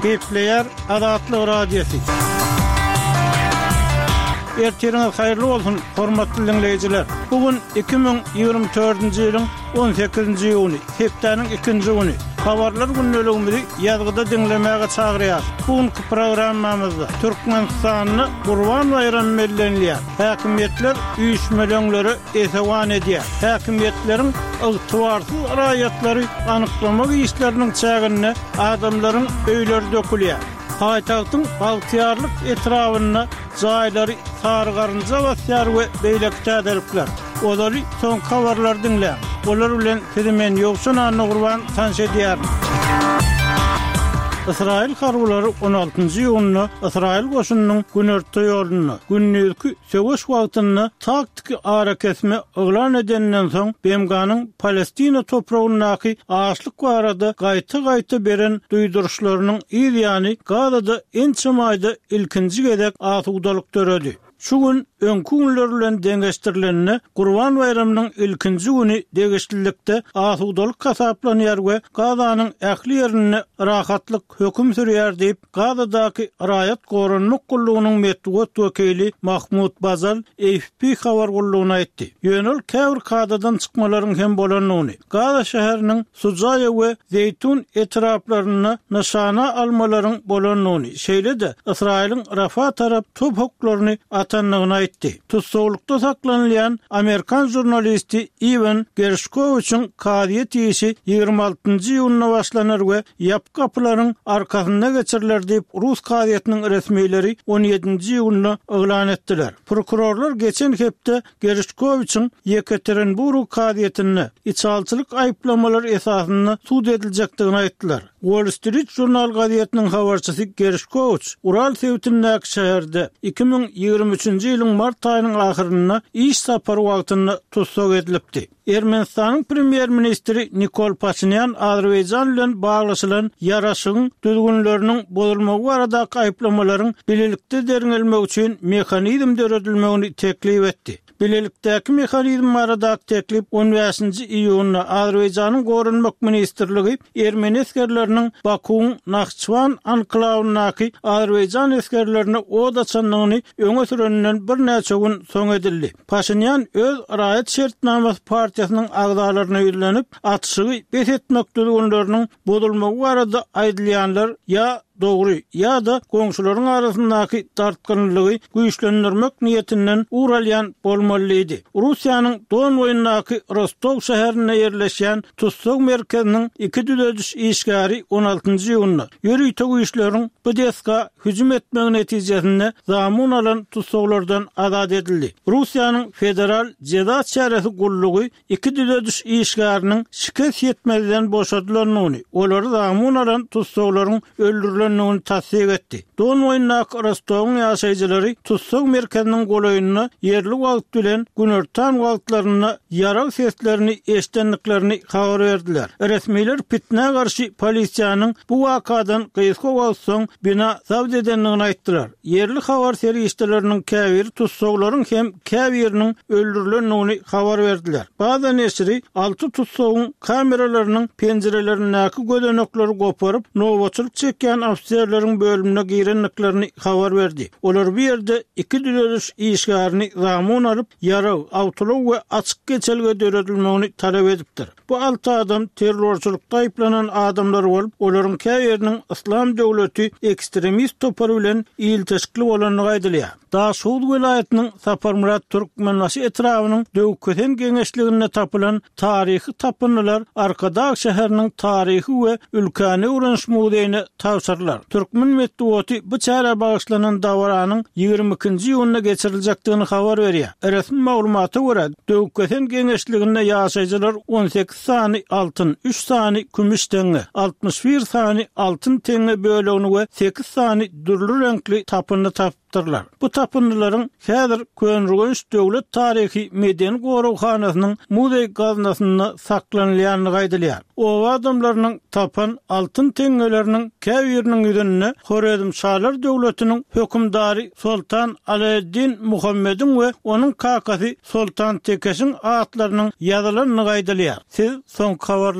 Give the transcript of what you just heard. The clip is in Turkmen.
Gepleyer Adatlyk radiosu. Ertiriniz hayırlı olsun, hormatly dinleyijiler. Bugün 2024-nji ýylyň 18-nji ýuny, hepdeniň 2-nji güni. Habarlar günneligimizi ýazgyda dinlemäge çagyrýar. Bugünkü programmamyzda Türkmenistanyny Gurban bayramı bellenilýär. Häkimetler üýüşmelöňleri esewan edýär. Häkimetleriň ygtybarsyz raýatlary anyklamak işleriniň çägine adamlaryň öýleri dökülýär. Haýtagtyň baltyarlyk etrawyna jaýlary sargarynja basýar we beýleki täderlikler. Olary soň habarlar dinleýär. Olar bilen Firmen Ýogsun Gurban tanış edýär. İsrail harwlary 16-njy ýylyny İsrail goşunynyň Günertde ýoluny, günnüzki söwüş wagtyny taktik ara kesme oglan edenden soň BMG-nyň Palestina toprağyndaky açlyk barada gaýta beren duýduruşlarynyň ýa-ni Gazada ençemaýda ilkinji gezek asudalyk töredi. Şu gün öňkü günler bilen deňeşdirilenine Gurban bayramynyň ilkinji güni degişlilikde asudalyk kasaplanýar we Gazanyň ähli ýerine rahatlyk höküm sürýär diýip Gazadaky raýat gorunluk gullugynyň medeniýet wekili Mahmud Bazal AFP habar gullugyna aýtdy. Ýönel käbir Gazadan çykmalaryň hem bolanyny, Gaza şäheriniň Sucaýa we Zeytun etraplaryna nişana almalaryň bolanyny, şeýle-de Israiliň Rafa tarap top hoklaryny atanlygyny aýtdy. Tutsawlykda saklanýan Amerikan jurnalisti Ivan Gershkovich'in karyet ýeşi 26-njy ýylyna başlanar we ýap kapylaryň arkasynda geçiriler diýip Rus karyetiniň resmiýleri 17-nji ýylyna oglan etdiler. Prokurorlar geçen hepde Gershkovich'in Yekaterinburg karyetini içalçylyk aýplamalary esasyna sud ediljekdigini aýtdylar. Wall Street Journal gazetiniň habarçysy Gershkovich Ural sewtindäki şäherde 2023-nji ýylyň mart aýynyň ahyryna iş sapary wagtynda tutsak edilipdi. Ermenistanyň premier ministri Nikol Pashinyan Azerbaýjan bilen baglaşylan ýaraşygyň düzgünleriniň bozulmagy baradaky aýplamalaryň bilelikde derinelmek üçin mehanizm döredilmegini teklip etdi. Bilelikdäki mehanizm baradaky teklip 15-nji iýuny Azerbaýjanyň gorunmak ministrligi Ermeni eskerleriniň Bakuň Naxçıvan anklawynaky Azerbaýjan eskerlerine od açanlygyny öňe sürenden bir näçe gün soň edildi. Pashinyan öz raýat şertnamasy partiýasynyň agdalaryna ýüzlenip atşygy bes etmek düzgünleriniň bozulmagy barada aýdylýanlar ýa dogry ýa-da goňşularyň arasyndaky tartgynlygy güýçlendirmek niýetinden uralýan bolmalydy. Russiýanyň Don boýundaky Rostov şäherine ýerleşýän tutsak merkeziniň 2 düzediş işgäri 16-njy ýylyna ýörüýte güýçleriň BDSK hüjüm etmegi netijesinde zamun alan tutsaklardan azad edildi. Russiýanyň federal jeda çäresi gullugy 2 düzediş işgäriniň şikayet etmeden boşadylanyny, olary zamun alan tutsaklaryň öldürilen onu tasdik etdi. Don boýundaky Rostov'un ýaşaýjylary tutsak merkeziniň golaýynyna yerli wagt bilen günertan wagtlaryna ýarak seslerini eşitendiklerini habar berdiler. Resmiler pitne garşy polisiýanyň bu wakadan gysga wagt soň bina zabd edenligini aýtdylar. Yerli habar serişçileriniň käbir tutsaklaryň hem käbiriniň öldürilenligini habar berdiler. Baza nesri 6 tutsagyň kameralarynyň penjerelerindäki gödenekleri goparyp nowaçylyk çekýän ofisiýerleriň bölümine girenliklerini habar berdi. Olar bir ýerde 2 düzediş işgärini zamun alyp ýara, awtolog we açyk geçelge döredilmegini talap edipdir. Bu 6 adam terrorçylykda aýplanan adamlar bolup, olaryň käbiriniň İslam döwleti ekstremist topary bilen ýyltyşykly bolanyny aýdylýar. Daşud vilayatynyň Saparmurat Türkmenbaşy etrawynyň döwketen geňeşliginde tapylan taryhy tapynlar Arkadag şäheriniň taryhy we ülkäni öwrenş muzeýine tawsyrlar. Türkmen medeniýeti bu çäre bagyşlanan dawranyň 22-nji ýylyna geçiriljekdigini habar berýär. Resmi maglumata görä, döwketen geňeşliginde ýaşaýjylar 18 sany altyn, 3 sany kümüş teňe, 61 sany altyn teňe bölegini we 8 sany dürlü renkli tapyny tapdyrlar. Bu tapynlaryň häzir Könrügenç döwlet taryhy medeni gorugxanasynyň muzey gaznasyna saklanýanyny aýdylýar. O adamlaryň tapan altyn teňeleriniň käbiriniň ýüzüne Horedim Şalar döwletiniň hökümdary Sultan Alaeddin Muhammedin we onuň kakasy Sultan Tekeşiň atlarynyň ýazylanyny aýdylýar. Siz soň